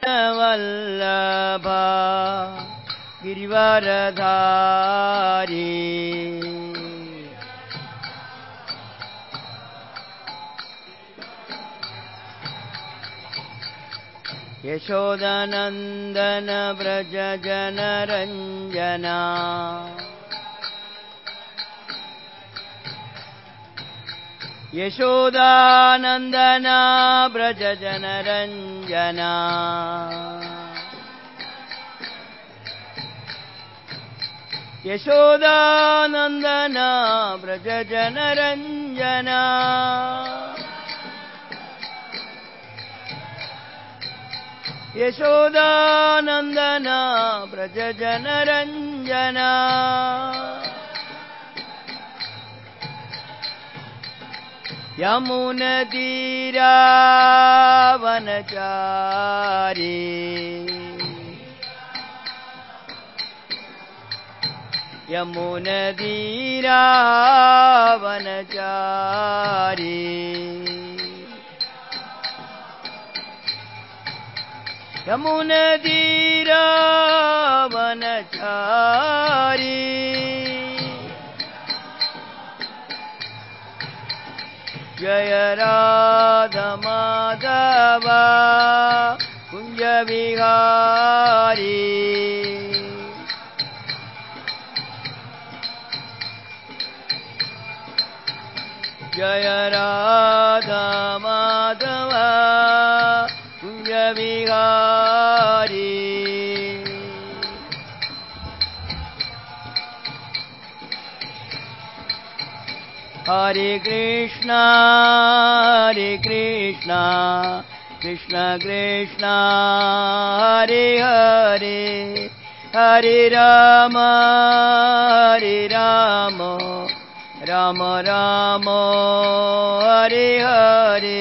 वल्लभा गिरिवरधारी यशोदानन्दन व्रज जनरञ्जना यशोदानन्दन व्रज जनरञ्जना यशोदानन्दन व्रज जनरञ्जना यशोदानन्दन व्रज जनरञ्जना यमुनतीरावनचारी यमुनतीरावनचारी यमुनतीरावनचारी जय राधा माधव कुंज विहारी जय राधा माधव कुंज विहारी हरे कृष्णा कृष्ण कृष्ण हरे हरे हरे राम राम राम हरे हरे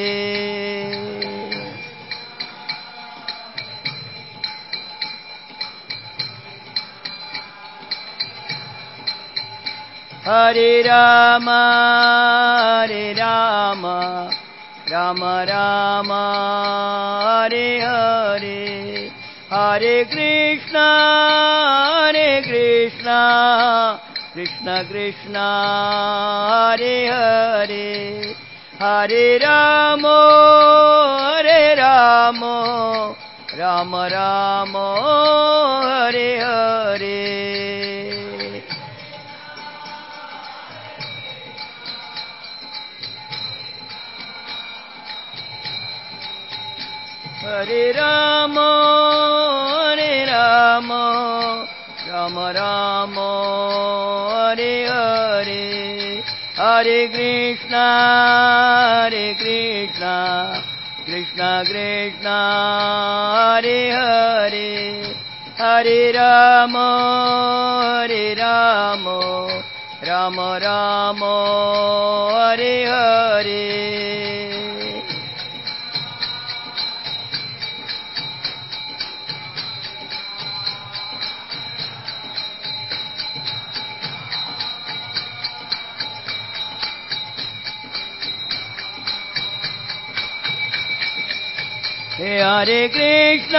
हरे राम राम राम हरे हरे हरे कृष्ण कृष्ण कृष्ण हरे हरे हरे राम राम राम हरे हरे हरे राम राम राम हरे हरे हरे कृष्ण कृष्ण कृष्ण हरे हरे हरे राम राम राम हरे हरे हरे कृष्ण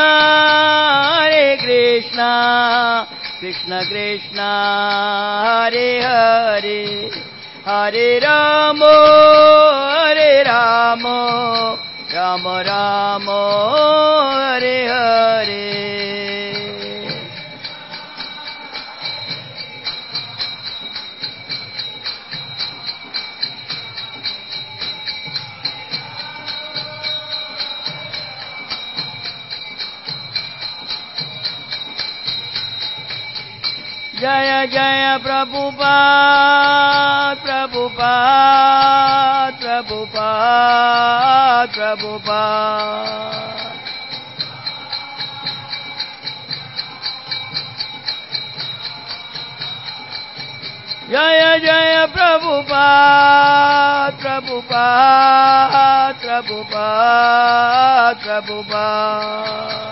कृष्ण कृष्ण हरे हरे हरे राम राम राम हरे हरे जय जय प्रभुपाद प्रभुपाद प्रभुपाद प्रभुपाद जय जय Prabhupada Prabhupada Prabhupada Prabhupada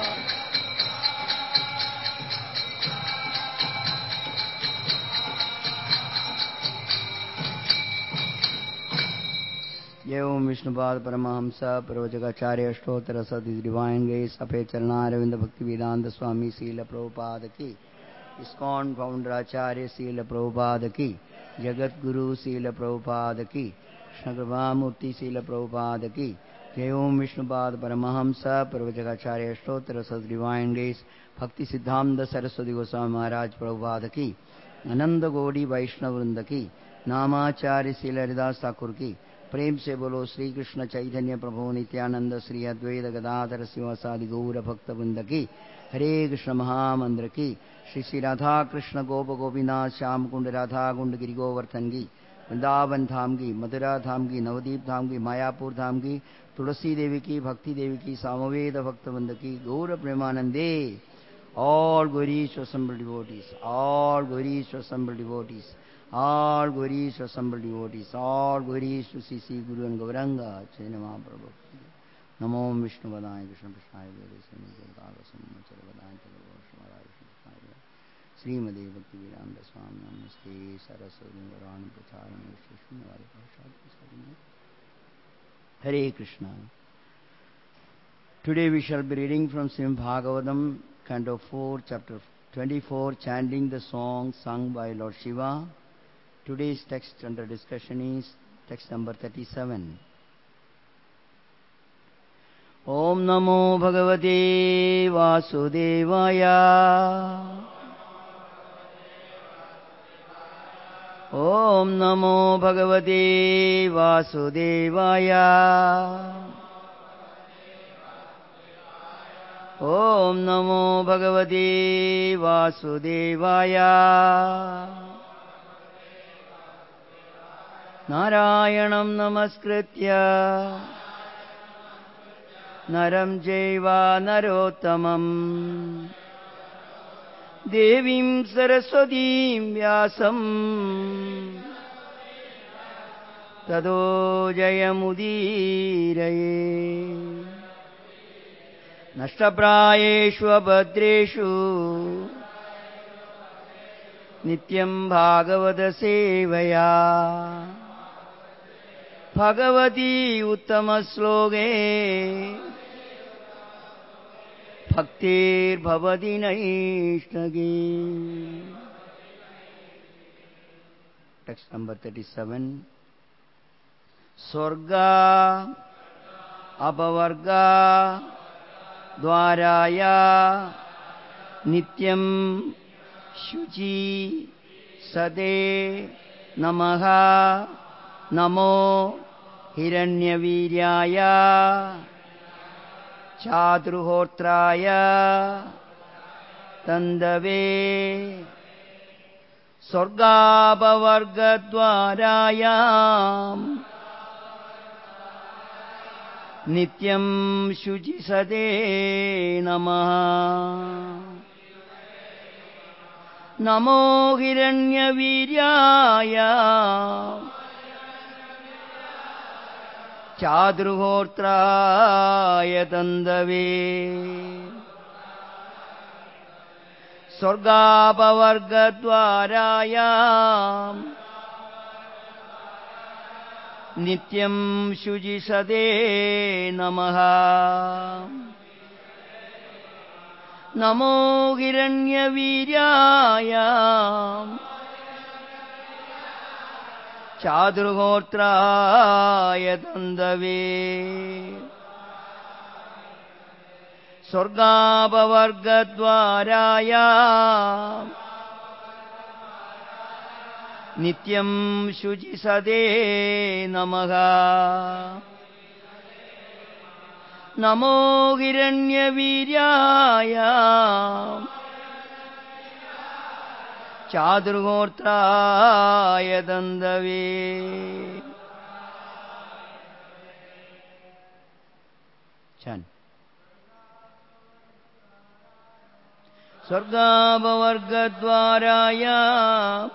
Vishnupad Paramahamsa Pravajagacharya Ashtottara Sati Divine Grace Ape Charanaravindra Bhakti Vedanta Swami Srila Prabhupada Ki, ISKCON Founder Acharya Srila Prabhupada Ki, Jagat Guru Srila Prabhupada Ki, Krishna Srila Prabhupada Ki, Jai Om Vishnupad Paramahamsa Pravajagacharya Ashtottara Sati Divine Grace Bhakti Siddhanta Saraswati Goswami Maharaj Prabhupada Ki, Ananda Gaudiya Vaishnava Vrinda Ki, नामाचार्य Srila Haridas Thakur की प्रेम से बोलो श्री कृष्ण चैतन्य प्रभु नित्यानंद श्री अद्वैत गदाधर शिवासादि गौर भक्त वृंद की हरे कृष्ण महामंत्र की श्री श्री राधा कृष्ण गोप गोपीनाथ श्याम कुंड राधा कुंड गिरि गोवर्धन की वृंदावन धाम की मथुरा धाम की नवदीप धाम की मायापुर धाम की तुलसी देवी की भक्ति देवी की सामवेद भक्त वृंद की गौर प्रेमानंदे all Gauris assembled devotees, all Gauris assembled devotees, all Gauris assembled devotees, all Gauris to see Guru and Gauranga, Chaitanya Mahaprabhu. Namo Vishnu Vadaya Krishna Prasthaya Vede Srimad Bhagavatam Samachara Vadaya Chakravashmara Vishnu Prasthaya Srimad Bhakti Vedanta Swami Namaste Saraswati Varana Pracharana Vishnu Navadi Prashad Hare Krishna. Today we shall be reading from Srimad Bhagavatam, Canto 4, Chapter 24, chanting the song sung by Lord Shiva. Today's text under discussion is text number 37. Om Namo Bhagavate Vasudevaya. Om Namo Bhagavate Vasudevaya. Om Namo Bhagavate Vasudevaya. Narayanam Namaskritya Naram Jaiva Narottamam Devim Saraswatim Vyasam Tado Jayamudiraye Nashtaprayeshu abhadreshu Nityam Bhagavata Sevaya Bhagavati Uttama Sloge Bhaktir Bhavati Naishtagi. Text number 37. Swarga Apavarga Dwaraya Nityam Shuchi Sade Namaha Namo Hiranyaviryaya Chadruhotraya Tandave Sorgapavargadvarayam Nityam Shuchisade Namaha Namo Hiranyaviryaya Chadruhotraya Tandave Sorgapavargadvaraya Nityam Shujisade Namaha Namo Hiranyaviryaya Chadruhotraya Tandave Sorgapavargadvaraya Nityam Shuchisade Namaha Namo Hiranyaviryaya Chadruhotraya Tandave. Chant. Sargapavargadvaraya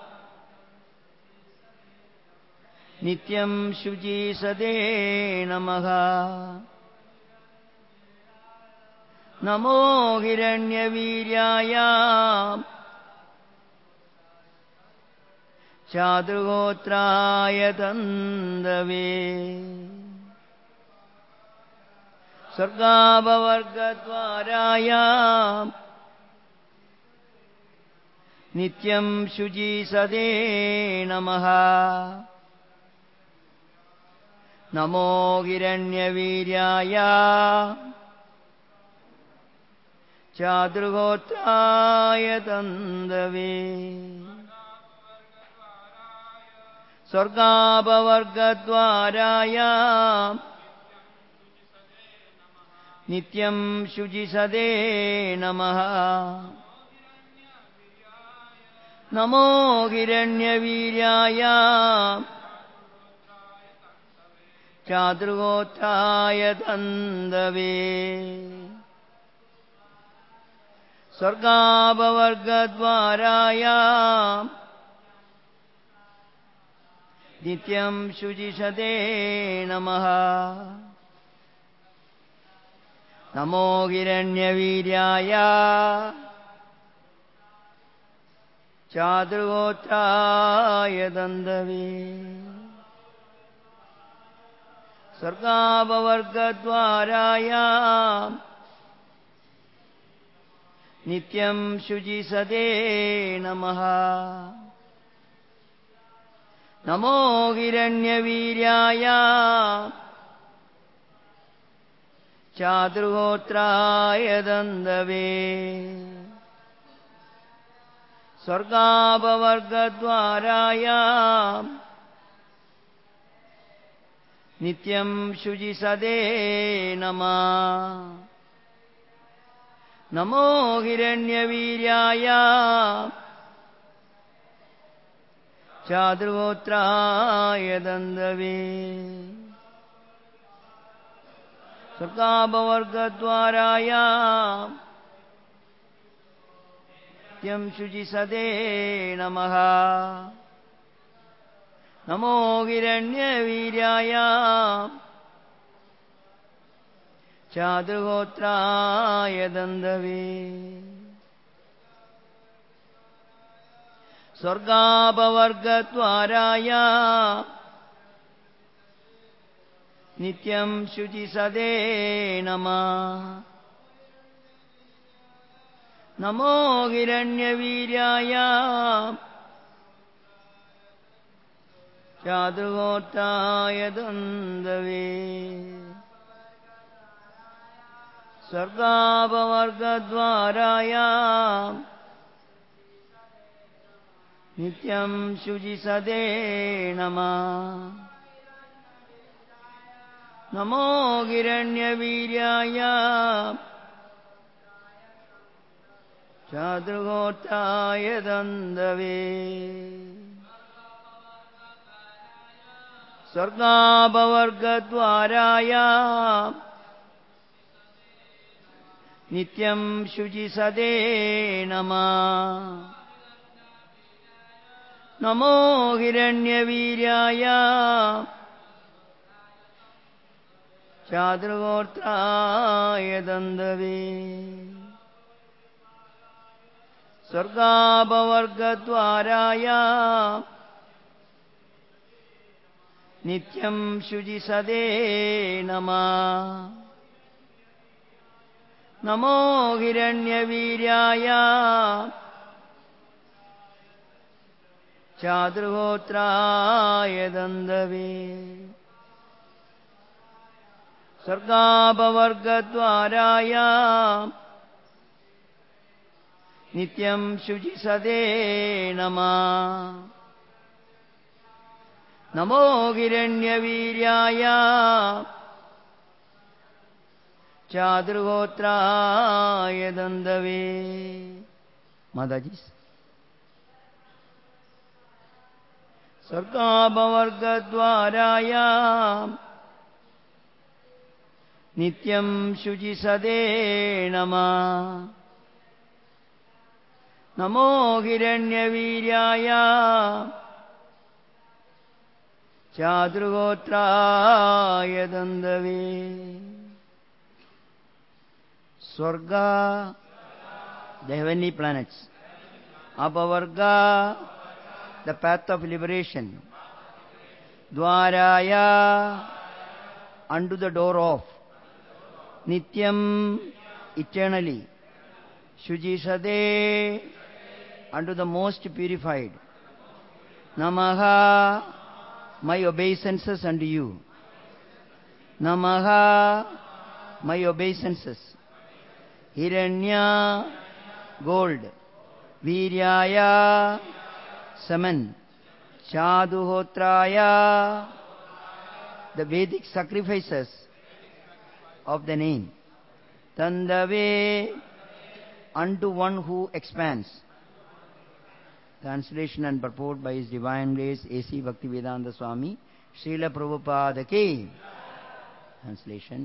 Nityam Shuchisade Namaha Namo Hiranyaviryaya Chadruhotraya Tandave സ്വർഗാപവർഗദ്വാരായാം നിത്യം ശുചീസതേ നമഃ. നമോ ഹിരണ്യവീര്യായ ചാതുർഗോത്രായ തന്തവേ. സ്വർഗാപവർഗദ്വാരായാം നിത്യം ശുചിസതേ നമഃ. നമോ ഹിരണ്യവീര്യായ ചാതുർഗോത്രായ തന്തവേ. സ്വർഗാപവർഗദ്വാരായാം നിത്യം ശുചിസതേ നമഃ. നമോ ഹിരണ്യവീര്യായ ചാതുർഗോത്രായ തന്തവേ. സ്വർഗാപവർഗദ്വാരായാം നിത്യം ശുചിസതേ നമഃ. നമോ ഹിരണ്യവീര്യായ ചാതുർഗോത്രായ തന്തവേ. സ്വർഗാപവർഗദ്വാരായാം നിത്യം ശുചിസതേ നമഃ. നമോ ഹിരണ്യവീര്യായ ചാതുർഗോത്രായ തന്തവേ. സ്വർഗാപവർഗദ്വാരായാം നിത്യം ശുചിസതേ നമഃ. നമോ ഹിരണ്യവീര്യായ ചാതുർഗോത്രായ തന്തവേ. സ്വർഗാപവർഗദ്വാരായാം നിത്യം ശുചിസതേ നമഃ. നമോ ഹിരണ്യവീര്യായ ചാതുർഗോത്രായ തന്തവേ. സ്വർഗാപവർഗദ്വാരായാം നിത്യം ശുചിസതേ നമഃ. നമോ ഹിരണ്യവീര്യായ ചാതുർഗോത്രായ തന്തവേ. സ്വർഗാപവർഗദ്വാരായാം നിത്യം ശുചിസതേ നമഃ. നമോ ഹിരണ്യവീര്യായ ചാതുർഗോത്രായ തന്തവേ. സ്വർഗാപവർഗദ്വാരായാം നിത്യം ശുചിസതേ നമഃ. നമോ ഹിരണ്യവീര്യായ ചാതുർഗോത്രായ തന്തവേ. സ്വർഗാപവർഗദ്വാരായാം നിത്യം ശുചിസതേ നമഃ. നമോ ഹിരണ്യവീര്യായ ചാതുർഗോത്രായ തന്തവേ. മാതാജി. സ്വർഗാപവർഗദ്വാരായാം നിത്യം ശുചിസതേ നമഃ. നമോ ഹിരണ്യവീര്യായ ചാതുർഗോത്രായ തന്തവേ. Swarga, the heavenly planets. Apavarga, the path of liberation. Dwaraya, unto the door of. Nityam, eternally. Shujishade, unto the most purified. Namaha, my obeisances unto you. Namaha, my obeisances. Hiranya, gold. Viryaya, semen. Chaduhotraya, the Vedic sacrifices of the name. Tandave, unto one who expands. Translation and purport by His Divine Grace A.C. Bhaktivedanta Swami Srila Prabhupada Ki. Translation.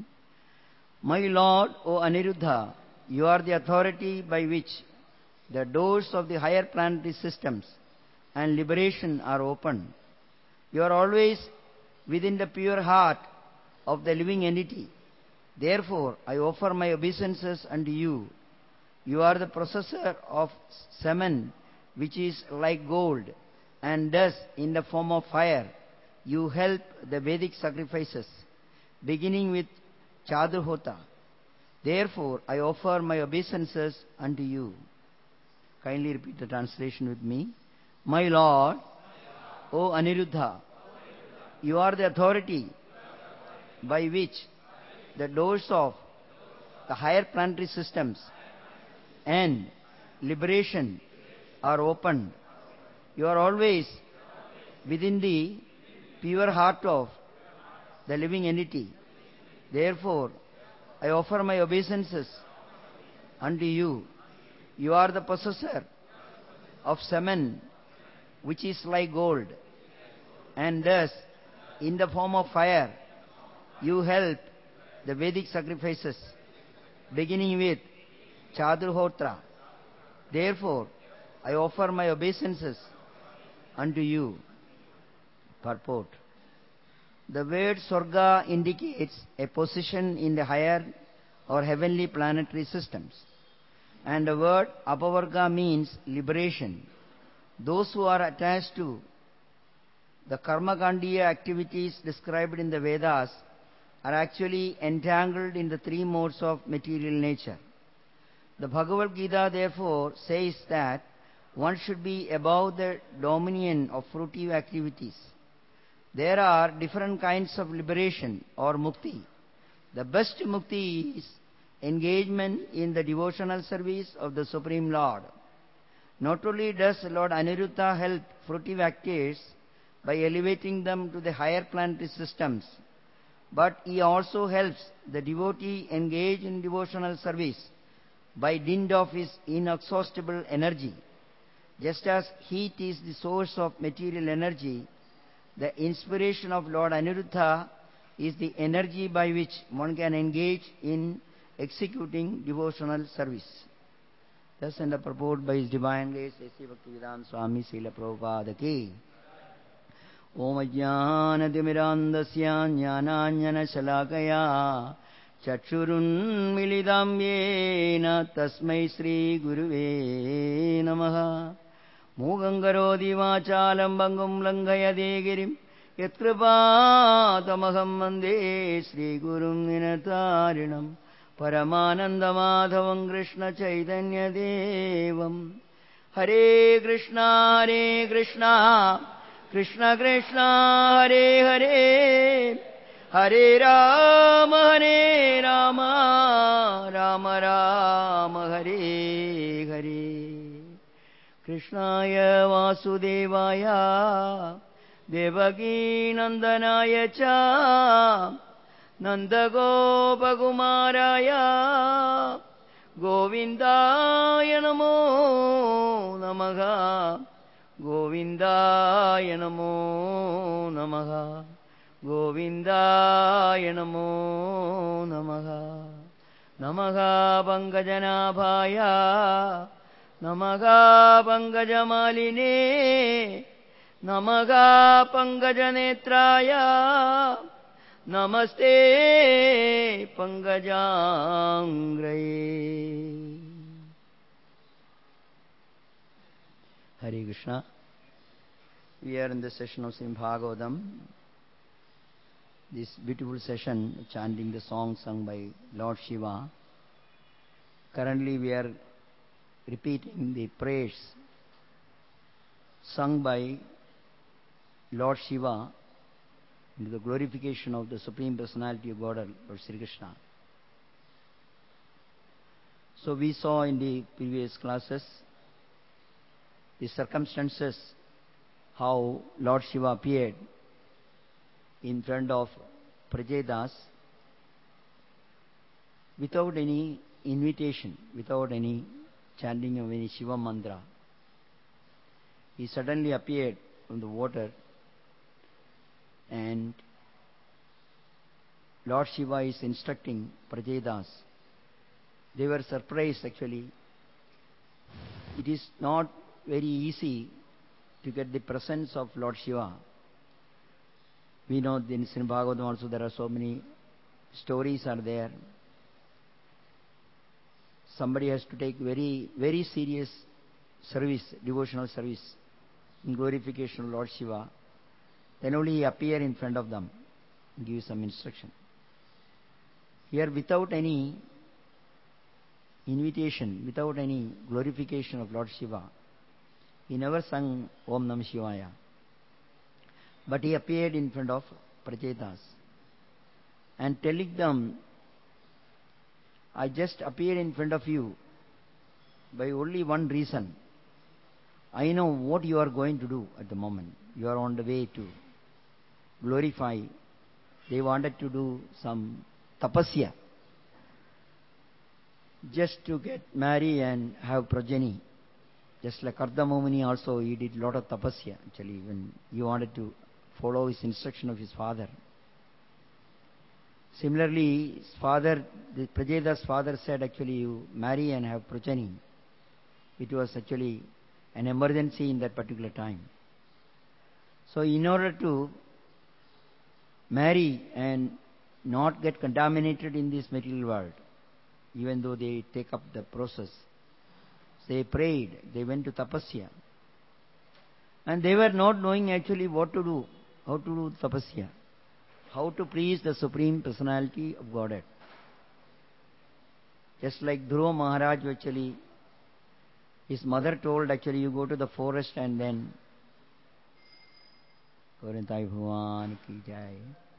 My Lord, O Aniruddha, you are the authority by which the doors of the higher planetary systems and liberation are opened. You are always within the pure heart of the living entity. Therefore, I offer my obeisances unto you. You are the possessor of semen, which is like gold, and thus, in the form of fire, you help the Vedic sacrifices, beginning with Chaturhota. Therefore, I offer my obeisances unto you. Kindly repeat the translation with me. My Lord, O Aniruddha, you are the authority by which the doors of the higher planetary systems and liberation are opened. You are always within the pure heart of the living entity. Therefore, I offer my obeisances unto you. You are the possessor of semen, which is like gold, and thus, in the form of fire, you help the Vedic sacrifices, beginning with Chaturhotra. Therefore, I offer my obeisances unto you. Purport. The word Swarga indicates a position in the higher or heavenly planetary systems, and the word Apavarga means liberation. Those who are attached to the Karmakandiya activities described in the Vedas are actually entangled in the three modes of material nature. The Bhagavad Gita therefore says that one should be above the dominion of fruitive activities. There are different kinds of liberation or mukti. The best mukti is engagement in the devotional service of the Supreme Lord. Not only does Lord Aniruddha help fruitive actors by elevating them to the higher planetary systems, but he also helps the devotee engage in devotional service by dint of his inexhaustible energy. Just as heat is the source of material energy, the inspiration of Lord Aniruddha is the energy by which one can engage in executing devotional service. Thus, in the purport by His Divine Grace A.C. Bhaktivedanta Swami Srila Prabhupada Ki. Om Ajnanatimirandasya Jnananjana Shalakaya Chakshurun Milidam Yena Tasmai Sri Guruve Namaha. Mugangarodi Vachalam Bangum Langayade Girim Yatkripatamaham Vande Sri Gurum Ninatarinam Paramananda Madhavam Krishna Chaitanya Devam. Hare Krishna Krishna Krishna Hare Hare Hare Rama Rama Rama Hare Hare. Krishnaya Vasudevaya Devaki Nandanaya Cha Nandagopakumaraya Govindaya Namo Namaha Govindaya Namo Namaha Govindaya Namo Namaha. Namaha Pankajanabhaya Namaha Pankajamaline Namaha Pankajanetraya Namaste Pankajangraye. Hare Krishna. We are in the session of Srimad Bhagavatam. this beautiful session chanting the song sung by Lord Shiva. Currently we are repeating the prayers sung by Lord Shiva into the glorification of the Supreme Personality of Godhead, Lord Sri Krishna. So we saw in the previous classes the circumstances how Lord Shiva appeared in front of Prajedas without any invitation, without any chanting of any Shiva mantra. He suddenly appeared from the water, and Lord Shiva is instructing Prajedas. They were surprised actually. It is not very easy to get the presence of Lord Shiva. We know in Srimad Bhagavatam also there are so many stories are there. Somebody has to take very, very serious service, devotional service in glorification of Lord Shiva. Then only he appear in front of them and give some instruction. Here without any invitation, without any glorification of Lord Shiva, he never sung Om Namah Shivaya. But he appeared in front of Prajetas and telling them, I just appeared in front of you by only one reason. I know what you are going to do at the moment. You are on the way to glorify. They wanted to do some tapasya, just to get married and have progeny. Just like Kardama Muni also, he did a lot of tapasya actually when he wanted to follow his instruction of his father. Similarly, his father, the Prajeda's father said actually you marry and have progeny. It was actually an emergency in that particular time. So in order to marry and not get contaminated in this material world, even though they take up the process, they prayed, they went to tapasya. And they were not knowing actually what to do, how to do tapasya, how to please the Supreme Personality of Godhead. Just like Dhruva Maharaj actually, his mother told actually you go to the forest and then Govintai Bhavan ki jai.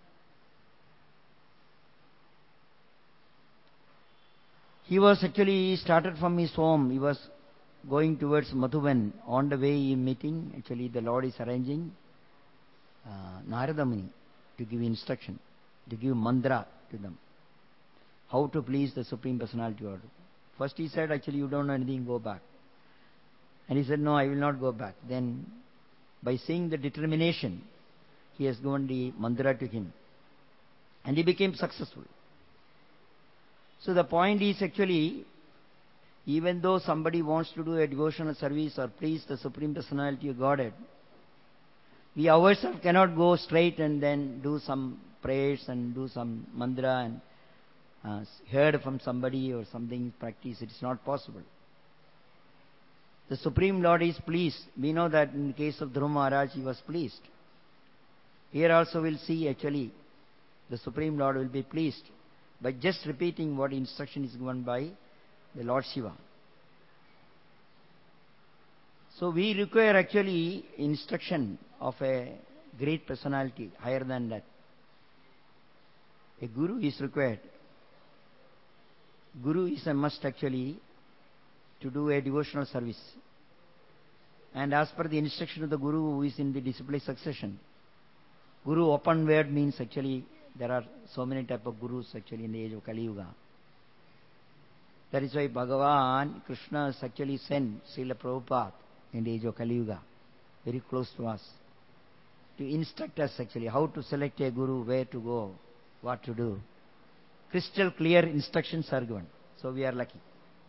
He was actually started from his home. He was going towards Madhuban. On the way he meeting, actually the Lord is arranging Narada Muni to give instruction, to give mantra to them. How to please the Supreme Personality of God. First he said, actually you don't know anything, go back. And he said, no, I will not go back. Then by seeing the determination, he has given the mantra to him. And he became successful. So the point is actually, even though somebody wants to do a devotional service or please the Supreme Personality of Godhead, we ourselves cannot go straight and then do some prayers and do some mantra and heard from somebody or something practice. It is not possible. The Supreme Lord is pleased. We know that in the case of Dhruva Maharaj, he was pleased. Here also we'll see actually the Supreme Lord will be pleased by just repeating what instruction is given by the Lord Shiva. So we require actually instruction of a great personality, higher than that. A guru is required. Guru is a must actually to do a devotional service. And as per the instruction of the guru who is in the disciplic succession, guru open word means actually there are so many type of gurus actually in the age of Kali Yuga. That is why Bhagavan, Krishna has actually sent Srila Prabhupada in the age of Kali Yuga, very close to us, to instruct us actually how to select a guru, where to go, what to do. Crystal clear instructions are given. So we are lucky.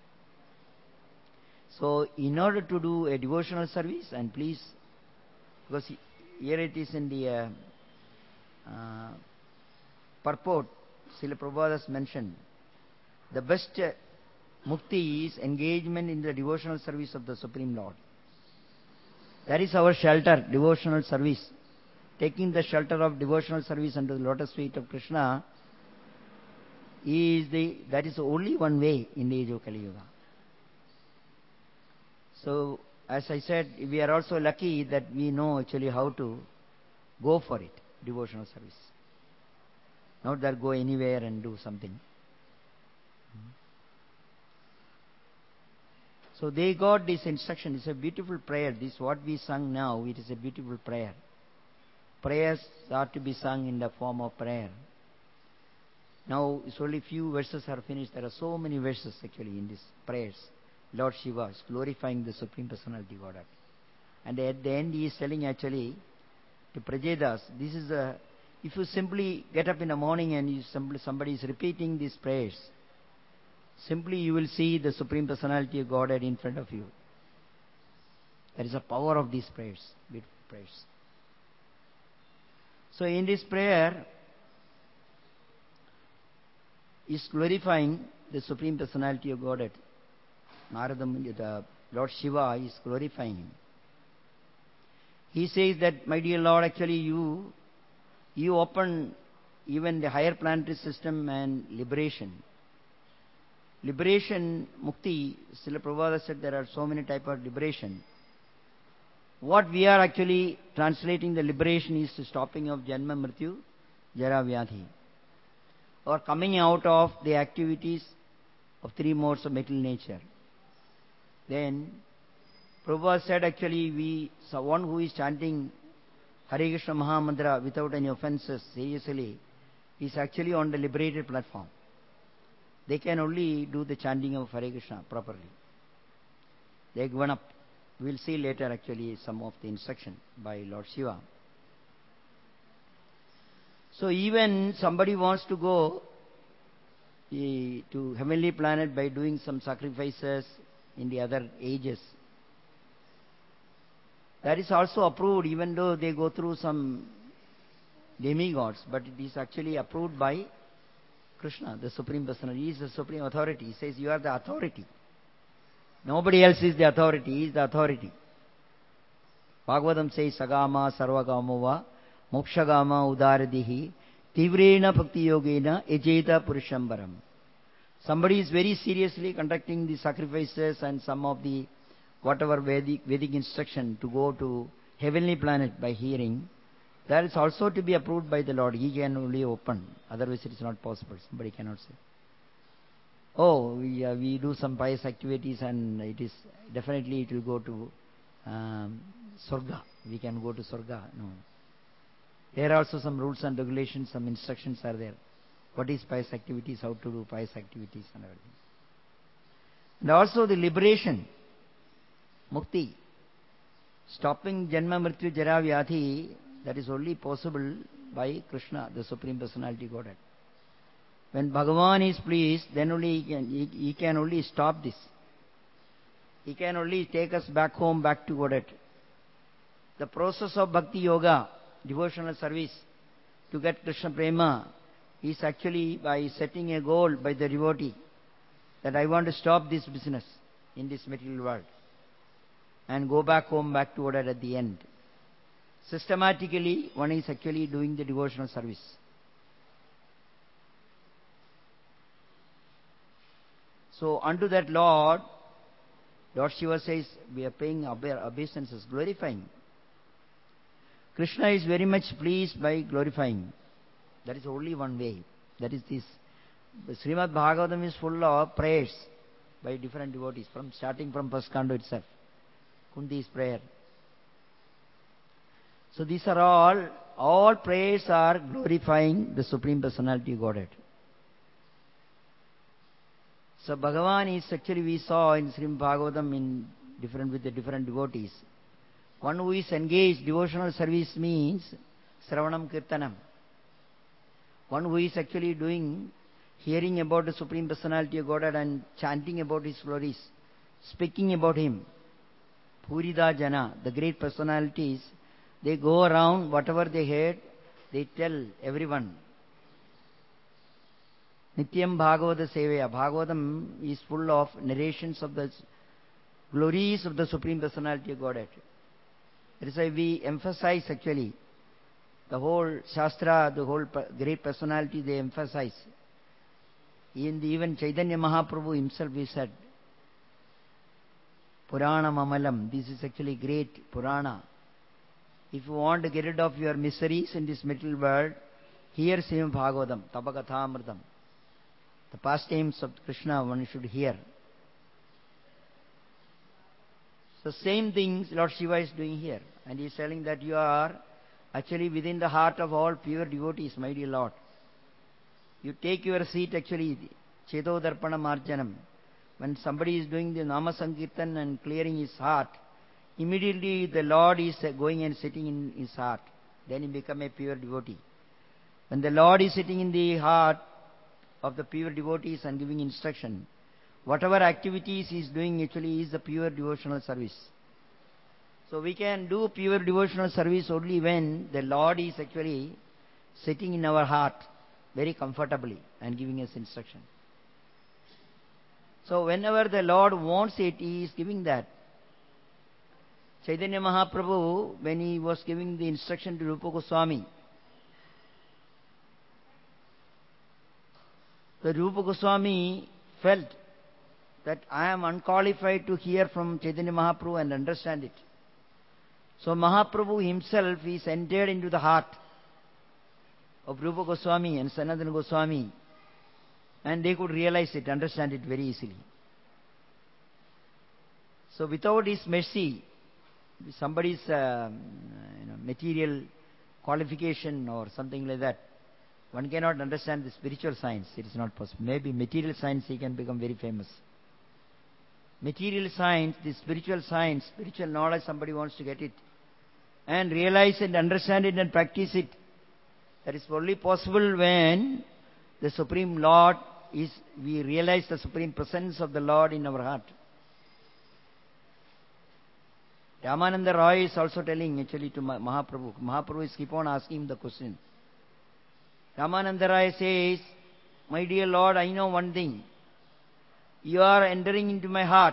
So in order to do a devotional service and please, because here it is in the purport, Srila Prabhupada has mentioned, the best mukti is engagement in the devotional service of the Supreme Lord. That is our shelter, devotional service. taking the shelter of devotional service under the lotus feet of Krishna, that is only one way in the age of Kali Yuga. So, as I said, we are also lucky that we know actually how to go for it, devotional service. Not that go anywhere and do something. So they got this instruction. It's a beautiful prayer. This what we sung now, it is a beautiful prayer. Prayers are to be sung in the form of prayer. Now, it's only few verses are finished. There are so many verses actually in these prayers. Lord Shiva is glorifying the Supreme Personality Godhead. And at the end he is telling actually to Prajedas, this is if you simply get up in the morning and somebody is repeating these prayers, simply you will see the Supreme Personality of Godhead in front of you. There is a power of these prayers, beautiful prayers. So in this prayer, is glorifying the Supreme Personality of Godhead. Narada, the Lord Shiva is glorifying him. He says that, my dear Lord, actually you open even the higher planetary system and liberation. Liberation, mukti, Srila Prabhupada said there are so many types of liberation. What we are actually translating the liberation is the stopping of Janma, Mrityu, Jara, Vyadhi. Or coming out of the activities of three modes of material nature. Then, Prabhupada said actually one who is chanting Hare Krishna Mahamantra without any offenses seriously is actually on the liberated platform. They can only do the chanting of Hare Krishna properly. They are given up. We will see later actually some of the instruction by Lord Shiva. So even somebody wants to go to heavenly planet by doing some sacrifices in the other ages, that is also approved even though they go through some demigods, but it is actually approved by Krishna, the Supreme Personality. He is the Supreme Authority. He says, you are the authority. Nobody else is the authority. He is the authority. Bhagavatam says, Sagama Sarvagamova Mokshagama Udaradihi Tivrena Bhakti Yogena Ejeta Purushambaram. Somebody is very seriously conducting the sacrifices and some of the whatever Vedic instruction to go to heavenly planet by hearing. That is also to be approved by the Lord. He can only open. Otherwise it is not possible. Somebody cannot say, oh, we do some pious activities and it is definitely it will go to Surga. We can go to Surga. No. There are also some rules and regulations, some instructions are there. What is pious activities, how to do pious activities and everything. And also the liberation, mukti, stopping Janma, Mrityu, Jara, Vyadhi, that is only possible by Krishna, the Supreme Personality Godhead. When Bhagavan is pleased, then only he can only stop this. He can only take us back home, back to Godhead. The process of Bhakti Yoga, devotional service, to get Krishna Prema, is actually by setting a goal by the devotee that I want to stop this business in this material world and go back home, back to Godhead at the end. Systematically, one is actually doing the devotional service. So unto that Lord Shiva says, we are paying obeisances, glorifying. Krishna is very much pleased by glorifying. That is only one way. That is this. Srimad Bhagavatam is full of prayers by different devotees, starting from first canto itself. Kunti's prayer. So these are all prayers are glorifying the Supreme Personality of Godhead. So Bhagavan is actually, we saw in Srimad Bhagavatam with the different devotees. One who is engaged, devotional service means Sravanam Kirtanam. One who is actually hearing about the Supreme Personality of Godhead and chanting about His glories, speaking about Him. Purida Jana, the great personalities, they go around, whatever they heard, they tell everyone. Nityam Bhagavata Sevaya. Bhagavatam is full of narrations of the glories of the Supreme Personality of Godhead. That is why we emphasize actually The whole Shastra, the whole great personality they emphasize. Even Chaitanya Mahaprabhu himself he said, Purana Mamalam, this is actually great Purana. If you want to get rid of your miseries in this material world, hear Srimad Bhagavatam, Tapakathamritam. The pastimes of Krishna one should hear. So same things Lord Shiva is doing here. And he is telling that you are actually within the heart of all pure devotees, my dear Lord. You take your seat actually, Cheto Darpana Marjanam. When somebody is doing the Nama Sankirtan and clearing his heart, immediately the Lord is going and sitting in his heart. Then he become a pure devotee. When the Lord is sitting in the heart of the pure devotees and giving instruction, whatever activities he is doing actually is the pure devotional service. So we can do pure devotional service only when the Lord is actually sitting in our heart very comfortably and giving us instruction. So whenever the Lord wants it, He is giving that. Chaitanya Mahaprabhu, when he was giving the instruction to Rupa Goswami, the Rupa Goswami felt that I am unqualified to hear from Chaitanya Mahaprabhu and understand it. So Mahaprabhu himself is entered into the heart of Rupa Goswami and Sanatana Goswami, and they could realize it, understand it very easily. So without His mercy, somebody's material qualification or something like that, one cannot understand the spiritual science. It is not possible. Maybe material science he can become very famous. Material science, the spiritual science, spiritual knowledge, somebody wants to get it and realize and understand it and practice it. That is only possible when the Supreme Lord is, we realize the Supreme Presence of the Lord in our heart. Ramananda Roy is also telling actually to Mahaprabhu. Mahaprabhu is keep on asking him the question. Ramananda Roy says, my dear Lord, I know one thing. You are entering into my heart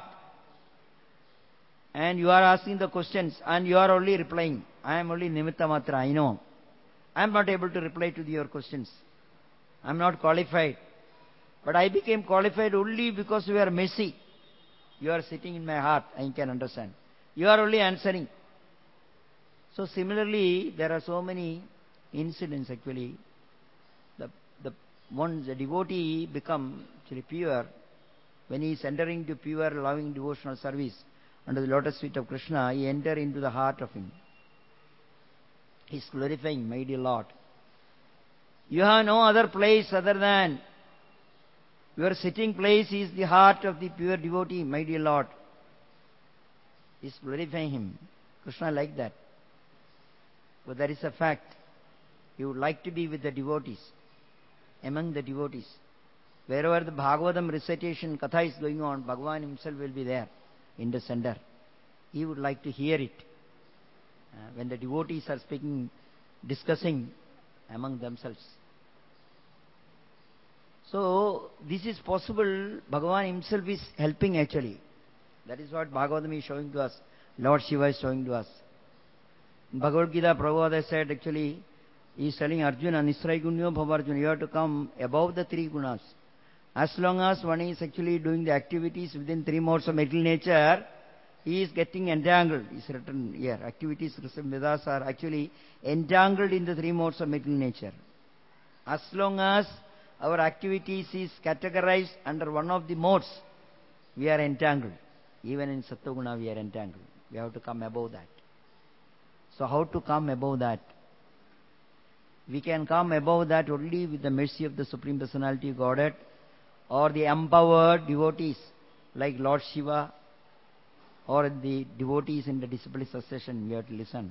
and you are asking the questions and you are only replying. I am only Nimitta Matra, I know. I am not able to reply to your questions. I am not qualified. But I became qualified only because you are mercy. You are sitting in my heart, I can understand. You are only answering. So similarly, there are so many incidents actually. The devotee become actually pure when he is entering to pure, loving, devotional service under the lotus feet of Krishna. He enters into the heart of him. He is glorifying, my dear Lord. You have no other place other than your sitting place is the heart of the pure devotee, my dear Lord. He is glorifying him. Krishna like that. But that is a fact. He would like to be with the devotees, among the devotees. Wherever the Bhagavatam recitation, Katha is going on, Bhagavan himself will be there in the center. He would like to hear it. When the devotees are speaking, discussing among themselves. So, this is possible. Bhagavan himself is helping actually. That is what Bhagavatam is showing to us. Lord Shiva is showing to us. In Bhagavad Gita, Prabhupada said actually, he is telling Arjuna, Nisrai Gunyo Bhavarjuna, you have to come above the three gunas. As long as one is actually doing the activities within three modes of material nature, he is getting entangled. It is written here. Activities, Vedas are actually entangled in the three modes of material nature. As long as our activities is categorized under one of the modes, we are entangled. Even in Sattva-guna we are entangled. We have to come above that. So how to come above that? We can come above that only with the mercy of the Supreme Personality of Godhead or the empowered devotees like Lord Shiva or the devotees in the disciplic succession. We have to listen.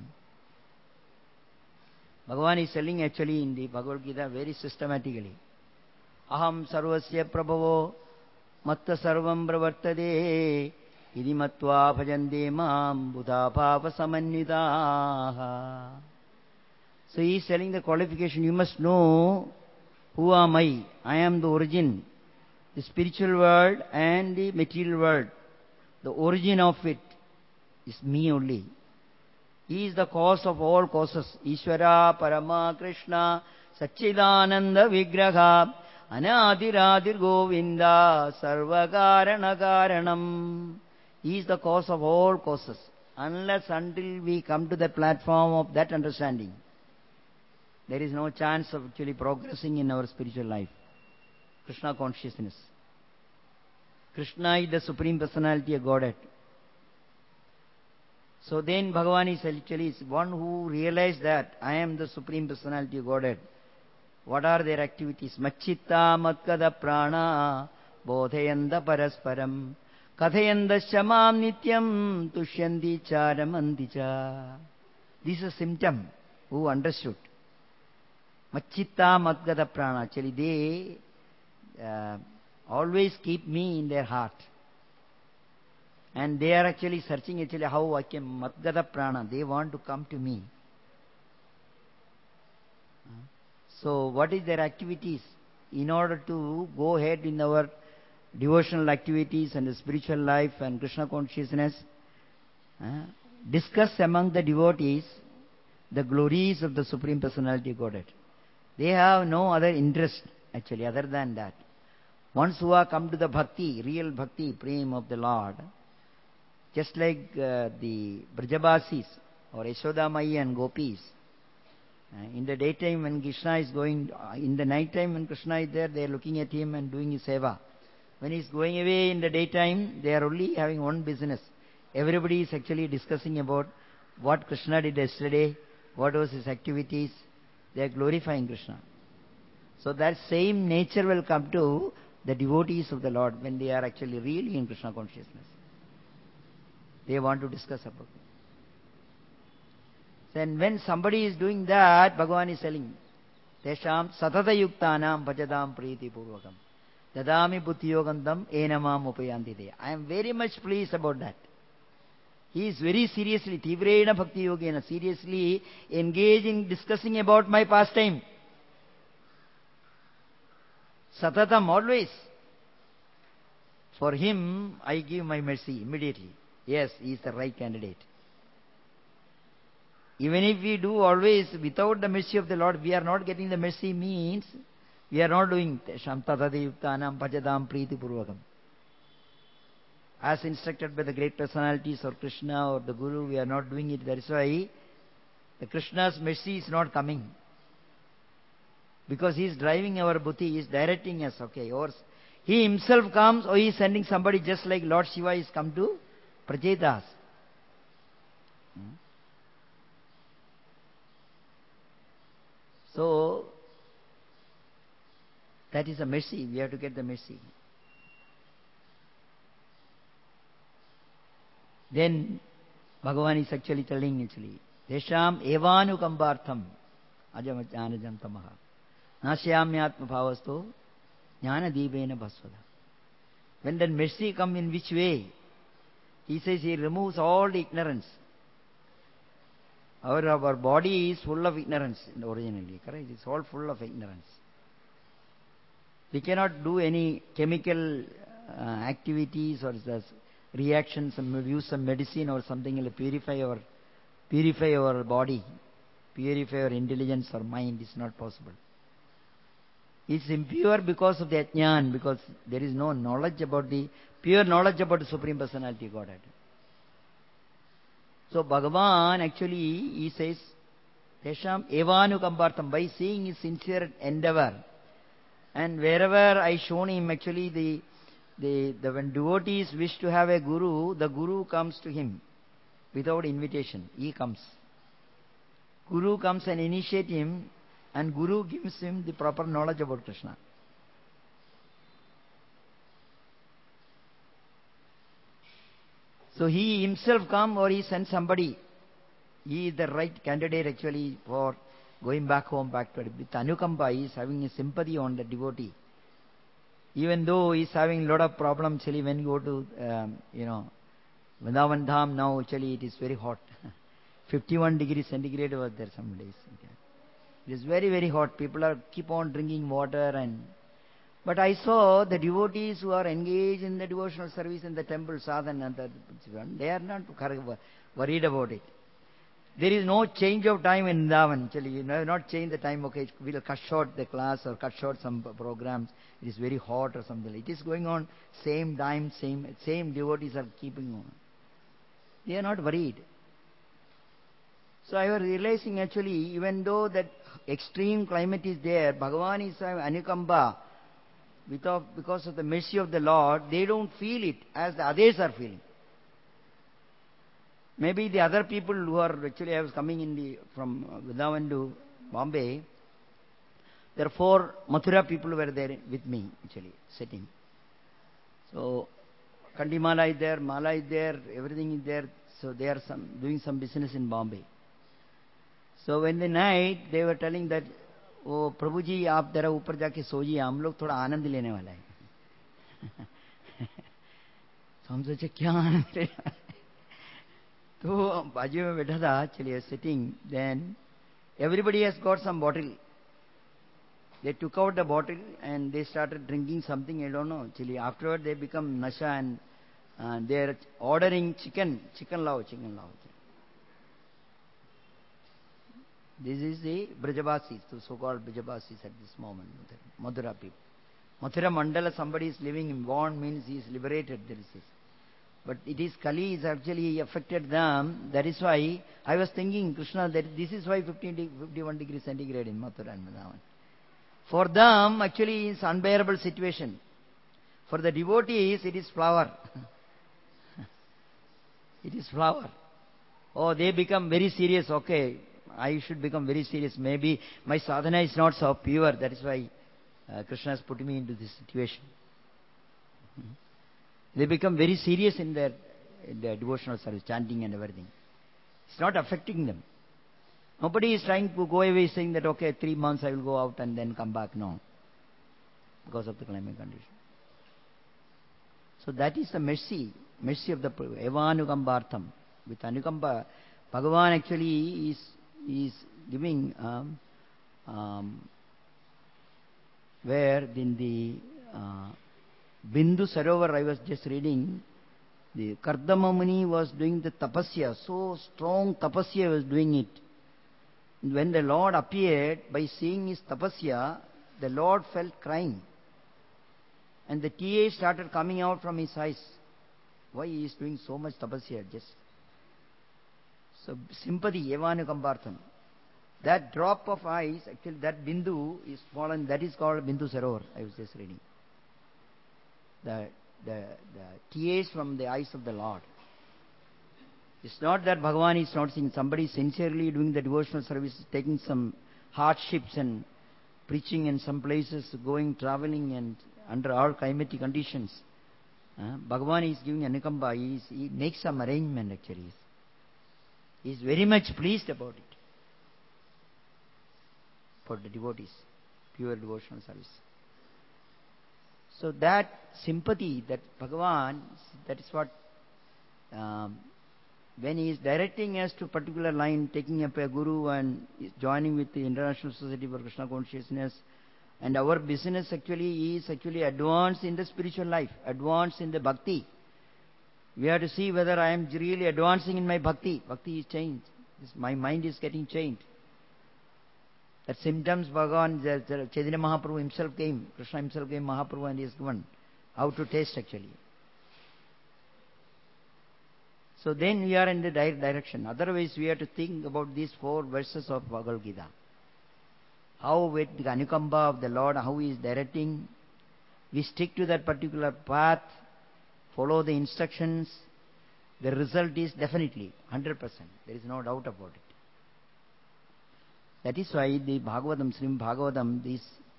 Bhagavan is telling actually in the Bhagavad Gita very systematically. Aham sarvasya prabhavo matta sarvam pravartade idi matva bhajande mam buddha bhava samannitaha. So he is telling the qualification, you must know who am I. I am the origin, the spiritual world and the material world. The origin of it is me only. He is the cause of all causes. Ishvara Parama Krishna Satchidananda Vigraha Anadiradir Govinda Sarvakarana Karanam. He is the cause of all causes. Unless until we come to the platform of that understanding, there is no chance of actually progressing in our spiritual life. Krishna consciousness. Krishna is the Supreme Personality of Godhead. So then Bhagavan is actually one who realized that I am the Supreme Personality of Godhead. What are their activities? Macchitta matkada prana bodhayanda parasparam kathayanda shamam nityam tushyanti charamanti cha. This is a symptom who understood. Macchitta madgata prana. Actually they always keep me in their heart. And they are actually searching actually how I can madgata prana. They want to come to me. So what is their activities? In order to go ahead in our devotional activities and the spiritual life and Krishna consciousness, discuss among the devotees the glories of the Supreme Personality of Godhead. They have no other interest actually other than that. Once who have come to the bhakti, real bhakti, prema of the Lord, just like the Brajabasis or Yashoda Mai and Gopis, in the daytime when Krishna is going, in the night time when Krishna is there, they are looking at him and doing his seva. When he is going away in the daytime, they are only having one business. Everybody is actually discussing about what Krishna did yesterday, what was his activities. They are glorifying Krishna. So that same nature will come to the devotees of the Lord when they are actually really in Krishna consciousness. They want to discuss about it. Then when somebody is doing that, Bhagavan is telling, Tesham satata yuktanam bhajadam priti purvakam dadami buddhiyogandam enamam upayanti de. I am very much pleased about that. He is very seriously, tivrena bhakti yogena, seriously engaged in discussing about my pastime. Satatam, always. For him, I give my mercy immediately. Yes, he is the right candidate. Even if we do always without the mercy of the Lord, we are not getting the mercy, means we are not doing Tesham tatati yuktanam bhajadam priti purvakam. As instructed by the great personalities or Krishna or the Guru, we are not doing it. That is why the Krishna's mercy is not coming. Because he is driving our buddhi, he is directing us, okay. Or he himself comes, or he is sending somebody just like Lord Shiva is come to Prajetas. So, that is a mercy. We have to get the mercy. Then Bhagavan is actually telling Tesham evanukambartham ajamajnanajam tamaha nasyamyatma bhavasto jnana deebena bhasvada. When that mercy comes, in which way? He says he removes all the ignorance. Our body is full of ignorance originally, correct? It's all full of ignorance. We cannot do any chemical activities or reactions and use some medicine or something to purify our body, purify our intelligence or mind. Is not possible. It's impure because of the ajnan, because there is no knowledge about the pure knowledge about the Supreme Personality of Godhead. So Bhagavan actually, he says, Tesham evanukampartham, by seeing his sincere endeavor. And wherever I shown him, actually when devotees wish to have a guru, the guru comes to him without invitation. He comes. Guru comes and initiates him, and guru gives him the proper knowledge about Krishna. So he himself comes or he sends somebody. He is the right candidate actually for going back home, back to it. With Anukampa, he is having a sympathy on the devotee. Even though he is having a lot of problems, actually, when you go to, Vrindavan Dham now, actually it is very hot. 51 degrees centigrade was there some days. Okay. It is very, very hot. People keep on drinking water But I saw the devotees who are engaged in the devotional service in the temple, sadhana, they are not worried about it. There is no change of time in Vrindavan. Actually, you know, not change the time. Okay, we'll cut short the class or cut short some programs. It is very hot or something. It is going on same time, same devotees are keeping on. They are not worried. So I was realizing actually, even though that extreme climate is there, Bhagavan is Anukamba, because of the mercy of the Lord, they don't feel it as the others are feeling. Maybe the other people who are actually, I was coming from Vrindavan to Bombay, there are 4 Mathura people were there with me actually, sitting. So, Kandimala is there, Mala is there, everything is there. So they are doing some business in Bombay. So when the night, they were telling that, "Oh, Prabhuji, आप जरा ऊपर जाके सोइए, हम लोग थोड़ा आनंद लेने वाला है." तो हम सोचे क्या आनंद लेना है? तो बाजू में बैठा था, चलिए sitting. Then everybody has got some bottle. They took out the bottle and they started drinking something. I don't know. Actually, afterward they become nasha and they are ordering chicken lao. This is the Brajavasis, the so-called Brajavasis at this moment, Madhura people. Mathura Mandala, somebody is living in born means he is liberated, there is this. But it is Kali is actually affected them. That is why I was thinking, Krishna, that this is why 51 degrees centigrade in Mathura and Vrindavan. For them, actually, it's unbearable situation. For the devotees, it is flower. It is flower. Oh, they become very serious. Okay, I should become very serious. Maybe my sadhana is not so pure. That is why Krishna has put me into this situation. They become very serious in their devotional service, chanting and everything. It's not affecting them. Nobody is trying to go away saying that, okay, 3 months I will go out and then come back. No. Because of the climate condition. So that is the mercy of the Evanukambartham. With Anukamba, Bhagavan actually is giving where in the Bindu Sarovar I was just reading, the Kardama Muni was doing the tapasya, so strong tapasya was doing it. When the Lord appeared, by seeing his tapasya, the Lord felt crying. And the tears started coming out from his eyes. Why he is doing so much tapasya? Just so sympathy, Evanukambartham. That drop of eyes, actually that bindu is fallen, that is called Bindu Sarovar, I was just reading. The tears from the eyes of the Lord. It's not that Bhagavan is not seeing. Somebody sincerely doing the devotional service, taking some hardships and preaching in some places, traveling and under all climatic conditions. Bhagavan is giving Anukamba. He makes some arrangement actually. He is very much pleased about it. For the devotees, pure devotional service. So that sympathy, that Bhagavan, that is what, when he is directing us to a particular line, taking up a guru and joining with the International Society for Krishna Consciousness, and our business actually is actually advanced in the spiritual life, advanced in the bhakti. We have to see whether I am really advancing in my bhakti. Bhakti is changed. My mind is getting changed. That symptoms Bhagavan, Chaitanya Mahaprabhu himself came, Krishna himself came, Mahaprabhu, and he has given how to taste actually. So then we are in the direction. Otherwise we have to think about these 4 verses of Bhagavad Gita. How with the Anukamba of the Lord, how he is directing. We stick to that particular path, follow the instructions. The result is definitely 100%. There is no doubt about it. That is why the Bhagavatam, Srimad Bhagavatam, these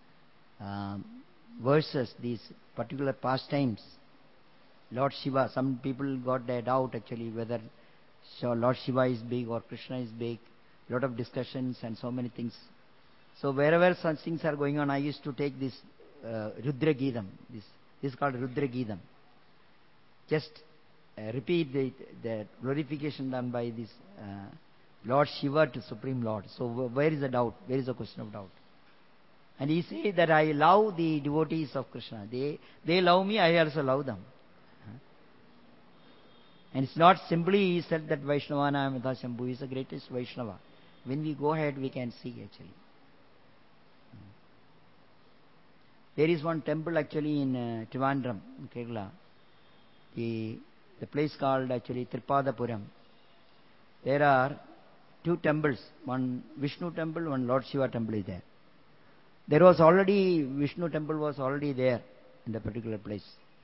verses, these particular pastimes, Lord Shiva, some people got their doubt actually whether Lord Shiva is big or Krishna is big. Lot of discussions and so many things. So wherever such things are going on, I used to take this Rudra Geetam. This is called Rudra Geetam. Just repeat the glorification done by this Lord Shiva to Supreme Lord. So where is the doubt? Where is the question of doubt? And he says that I love the devotees of Krishna. They love me, I also love them. And it's not simply he said that Vaishnava Nayamata Shambhu is the greatest Vaishnava. When we go ahead, we can see actually. There is one temple actually in Trivandrum, in Kerala. The place called actually Tripadapuram. There are two temples, one Vishnu temple, one Lord Shiva temple is there. There was already, Vishnu temple was already there in the particular place.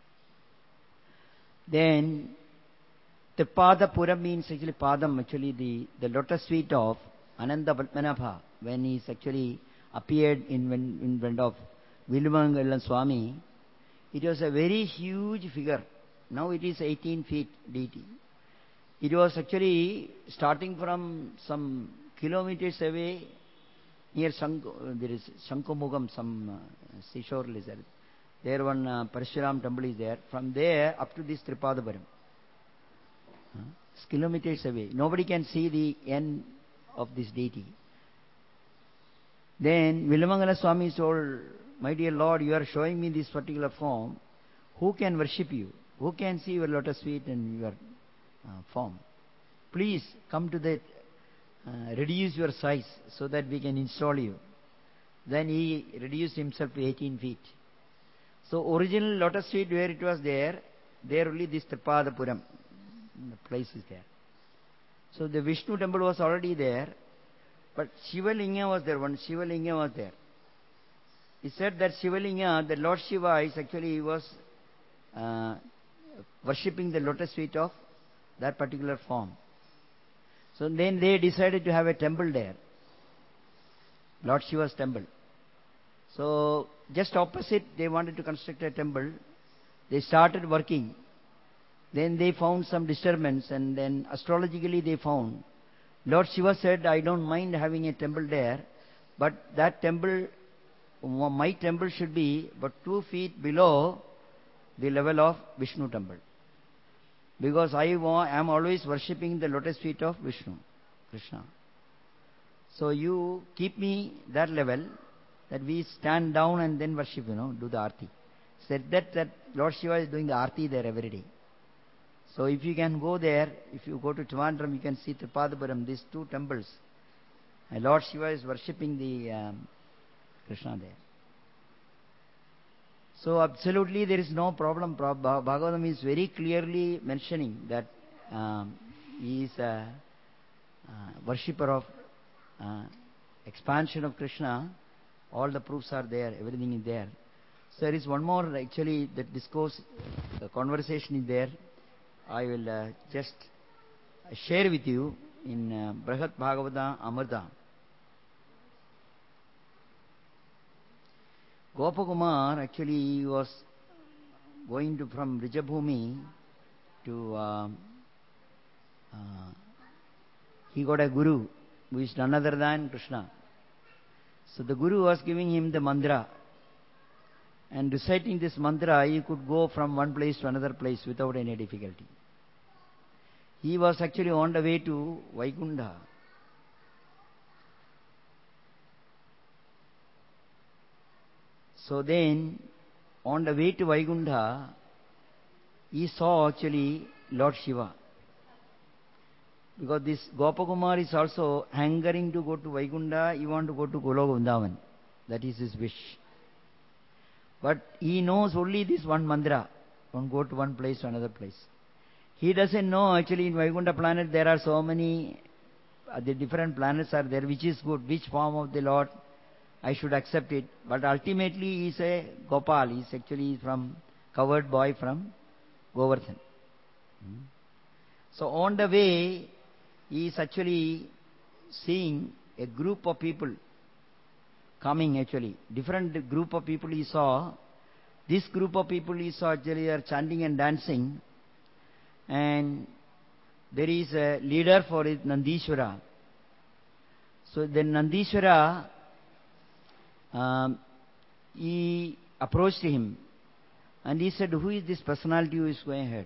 Then Tripadapuram means actually Padam, actually the lotus feet of Ananda Padmanabha, when he is actually appeared in front of Viluvangalam Swami. It was a very huge figure. Now it is 18 feet deity. It was actually starting from some kilometers away near there is Shankumugam, some seashore lizard. There one Parshuram temple is there. From there up to this Tripadapuram. It's kilometers away. Nobody can see the end of this deity. Then Viluvangalam Swami told, my dear Lord, you are showing me this particular form. Who can worship you? Who can see your lotus feet and your form? Please come to that, reduce your size so that we can install you. Then he reduced himself to 18 feet. So original lotus feet where it was there only this Tripadapuram, the place is there. So the Vishnu temple was already there, but Shiva Linga was there, one Shiva Linga was there. He said that Shiva Linga, the Lord Shiva is actually, he was worshipping the lotus feet of that particular form. So then they decided to have a temple there, Lord Shiva's temple. So just opposite, they wanted to construct a temple. They started working. Then they found some disturbance, and then astrologically they found. Lord Shiva said, I don't mind having a temple there, but that temple, my temple should be about 2 feet below the level of Vishnu temple. Because I am always worshipping the lotus feet of Vishnu, Krishna. So you keep me that level, that we stand down and then worship, do the arti. Said that Lord Shiva is doing the arti there every day. So if you can go there, if you go to Trivandrum, you can see Tripadapuram, these two temples. And Lord Shiva is worshipping the Krishna there. So absolutely there is no problem. Bhagavatam is very clearly mentioning that he is a worshipper of expansion of Krishna. All the proofs are there, everything is there. So there is one more actually, that discourse, the conversation is there. I will just share with you in Brihad Bhagavata Amrita. Gopakumar actually was going to from Rijabhumi to he got a guru who is none other than Krishna. So the guru was giving him the mantra, and reciting this mantra he could go from one place to another place without any difficulty. He was actually on the way to Vaikuntha. So then, on the way to Vaikuntha, he saw actually Lord Shiva. Because this Gopakumar is also hankering to go to Vaikuntha, he wants to go to Goloka Vrindavan. That is his wish. But he knows only this one mantra, don't go to one place to another place. He doesn't know actually in Vaikuntha planet there are so many, the different planets are there, which is good, which form of the Lord I should accept it. But ultimately he is a Gopal, he is actually from covered boy from Govardhan. So on the way, he is actually seeing a group of people coming actually. Different group of people he saw. This group of people he saw actually are chanting and dancing. And there is a leader for it, Nandishwara. So then Nandishwara, he approached him and he said, who is this personality who is going ahead?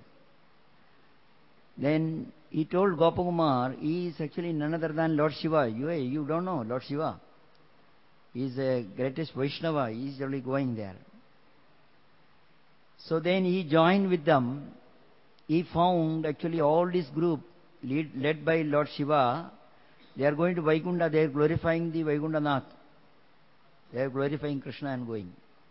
Then he told Gopakumar, he is actually none other than Lord Shiva. You don't know Lord Shiva. He is the greatest Vaishnava. He is only going there. So then he joined with them he found actually all this group led by Lord Shiva, they are going to Vaikunta, they are glorifying the Vaikunthanath. They are glorifying Krishna and going.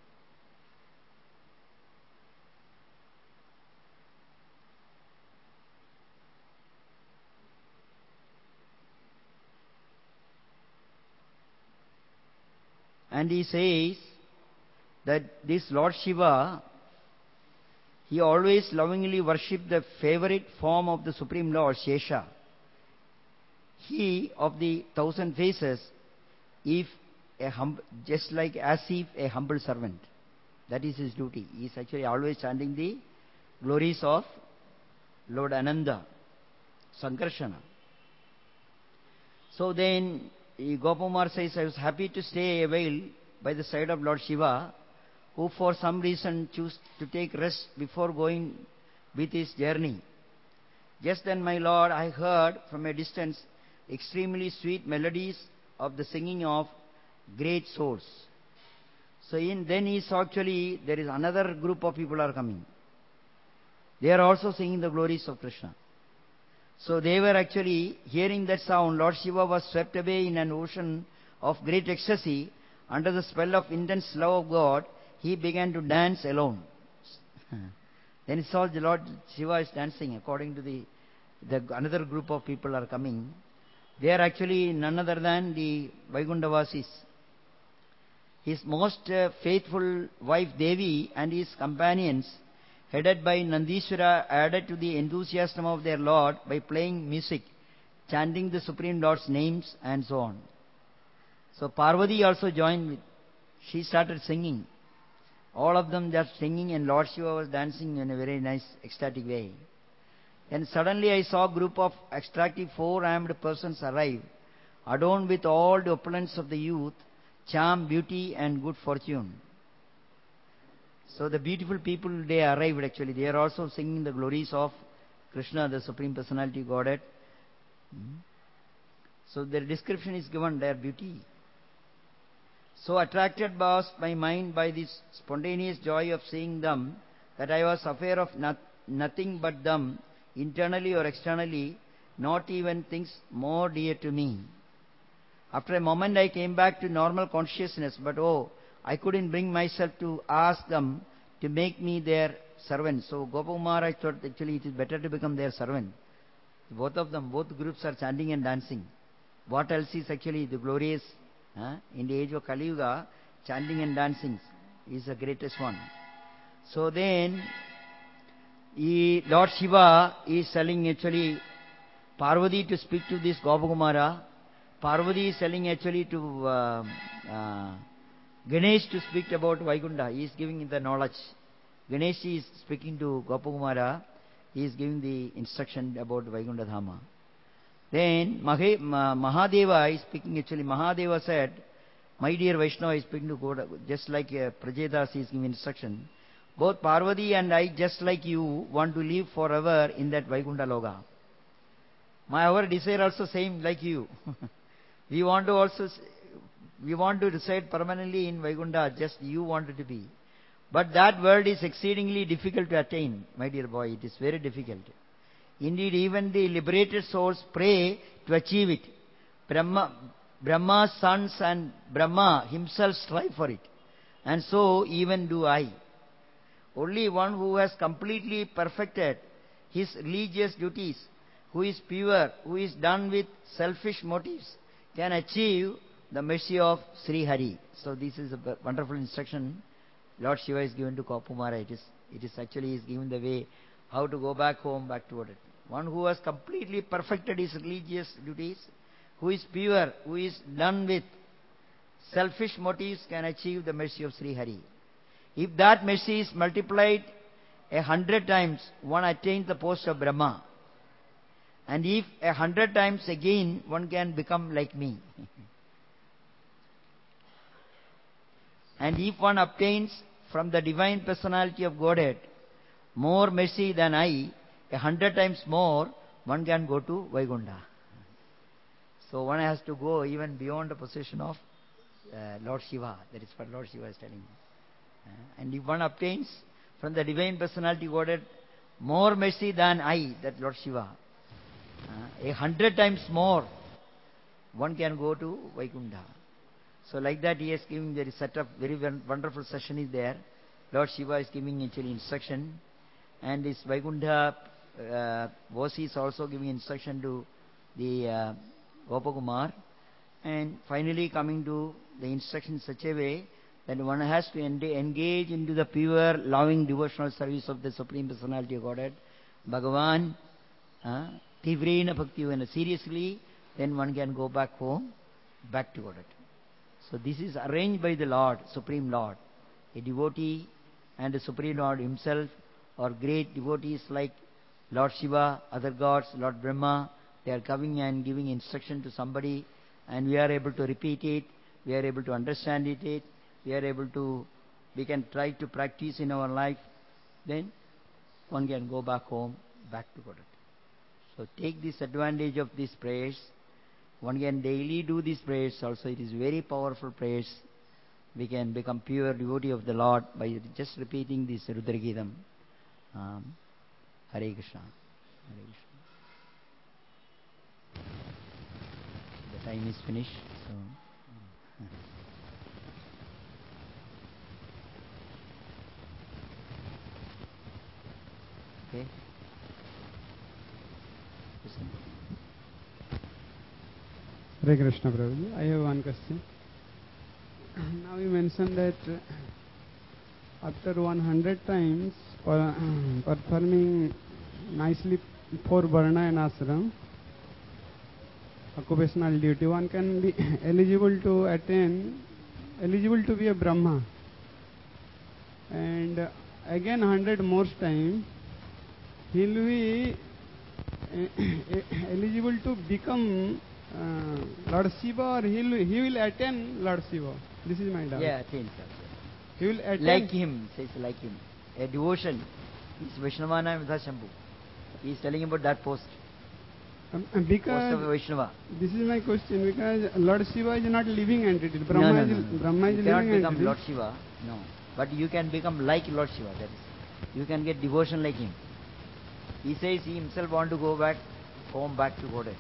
And he says that this Lord Shiva, he always lovingly worshipped the favorite form of the Supreme Lord, Shesha. He of the 1,000 faces, if just like as if a humble servant. That is his duty. He is actually always chanting the glories of Lord Ananda, Sankarshana. So then Gopamar says, I was happy to stay a while by the side of Lord Shiva, who for some reason chose to take rest before going with his journey. Just then, my Lord, I heard from a distance extremely sweet melodies of the singing of great souls. So then he saw actually there is another group of people are coming. They are also singing the glories of Krishna. So they were actually hearing that sound. Lord Shiva was swept away in an ocean of great ecstasy. Under the spell of intense love of God, he began to dance alone. Then he saw the Lord Shiva is dancing. According to the another group of people are coming. They are actually none other than the Vaikuntavasis. His most faithful wife Devi and his companions, headed by Nandishwara, added to the enthusiasm of their Lord by playing music, chanting the Supreme Lord's names and so on. So Parvati also joined with. She started singing. All of them just singing, and Lord Shiva was dancing in a very nice ecstatic way. Then suddenly I saw a group of attractive four-armed persons arrive, adorned with all the opulence of the youth, charm, beauty and good fortune. So the beautiful people, they arrived actually. They are also singing the glories of Krishna, the Supreme Personality Godhead. So their description is given, their beauty. So attracted was my mind by this spontaneous joy of seeing them, that I was aware of nothing but them, internally or externally, not even things more dear to me. After a moment I came back to normal consciousness, but I couldn't bring myself to ask them to make me their servant. So Gopakumar, I thought actually it is better to become their servant. Both of them, both groups are chanting and dancing. What else is actually the glorious, in the age of Kali Yuga, chanting and dancing is the greatest one. So then, Lord Shiva is telling actually Parvati to speak to this Gopakumara. Parvati is telling actually to Ganesh to speak about Vaikunta. He is giving the knowledge. Ganesh is speaking to Gopakumara. He is giving the instruction about Vaikunta Dhama. Then Mahadeva is speaking actually. Mahadeva said, my dear Vaishnava is speaking to God, just like Prajedas is giving instruction. Both Parvati and I, just like you, want to live forever in that Vaikunta Loka. Our desire also same like you. We want to reside permanently in Vaikunta, just you wanted to be. But that world is exceedingly difficult to attain, my dear boy. It is very difficult. Indeed, even the liberated souls pray to achieve it. Brahma's sons and Brahma himself strive for it. And so even do I. Only one who has completely perfected his religious duties, who is pure, who is done with selfish motives, can achieve the mercy of Sri Hari. So this is a wonderful instruction Lord Shiva is given to Gopakumara. It is actually is given the way how to go back home, back toward it. One who has completely perfected his religious duties, who is pure, who is done with selfish motives, can achieve the mercy of Sri Hari. If that mercy is multiplied 100 times, one attains the post of Brahma. And if 100 times again, one can become like me. And if one obtains from the Divine Personality of Godhead more mercy than I, 100 times more, one can go to Vaikunta. So one has to go even beyond the position of Lord Shiva. That is what Lord Shiva is telling. And if one obtains from the Divine Personality Godhead more mercy than I, that Lord Shiva. 100 times more, one can go to Vaikuntha. So like that he is giving the set of very wonderful session is there. Lord Shiva is giving actually instruction, and this Vaikuntha Vosi is also giving instruction to the Gopakumar, and finally coming to the instruction in such a way that one has to engage into the pure, loving, devotional service of the Supreme Personality of Godhead, Bhagavan, Tivrena Bhakti, seriously, then one can go back home, back to Godhead. So this is arranged by the Lord, Supreme Lord. A devotee and the Supreme Lord himself, or great devotees like Lord Shiva, other gods, Lord Brahma, they are coming and giving instruction to somebody, and we are able to repeat it, we are able to understand it, we can try to practice in our life, then one can go back home, back to Godhead. So take this advantage of these prayers. One can daily do these prayers also. It is very powerful prayers. We can become pure devotee of the Lord by just repeating this Rudra Geetam. Hare Krishna. Hare Krishna. The time is finished. So. Okay. Listen. Hare Krishna, Prabhuji. I have one question. Now you mentioned that after 100 times performing nicely 4 Varna and Ashram, occupational duty, one can be eligible to be a Brahma. And again 100 more time, he will be eligible to become Lord Shiva, or he will attain Lord Shiva. This is my doubt. Yeah, attain. He will attain. Like him, says like him. A devotion is Vaishnavana Vidhashambhu. He is telling about that post. Because post of Vaishnava. This is my question, because Lord Shiva is not living entity. Brahma is living entity. You cannot become Lord Shiva, no. But you can become like Lord Shiva, that is. You can get devotion like him. He says he himself want to go back home, back to Godhead.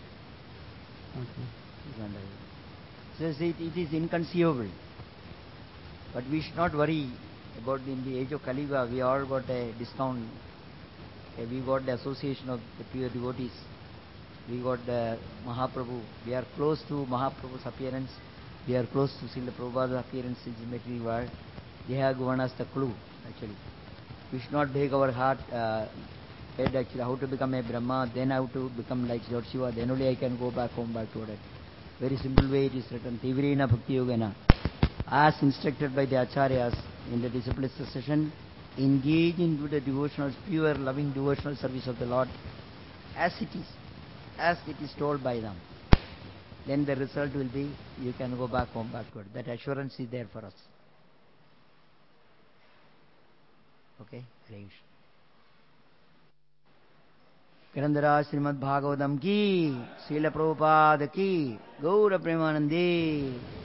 Okay. Says it is inconceivable. But we should not worry about in the age of Kali Yuga. We all got a discount. We got the association of the pure devotees. We got the Mahaprabhu. We are close to Mahaprabhu's appearance. We are close to Srila Prabhupada's appearance in the material world. They have given us the clue, actually. We should not break our head actually how to become a Brahma, then how to become like Lord Shiva, then only I can go back home, back to that. Very simple way it is written, Tivrena Bhakti Yogena. As instructed by the Acharyas in the discipline session, engage into the devotional, pure, loving devotional service of the Lord as it is told by them. Then the result will be, you can go back home, backward. That assurance is there for us. Okay? Arrange. ग्रंथराज Shrimad Bhagavatam की, श्रील प्रभुपाद की, गौर प्रेमानंदी।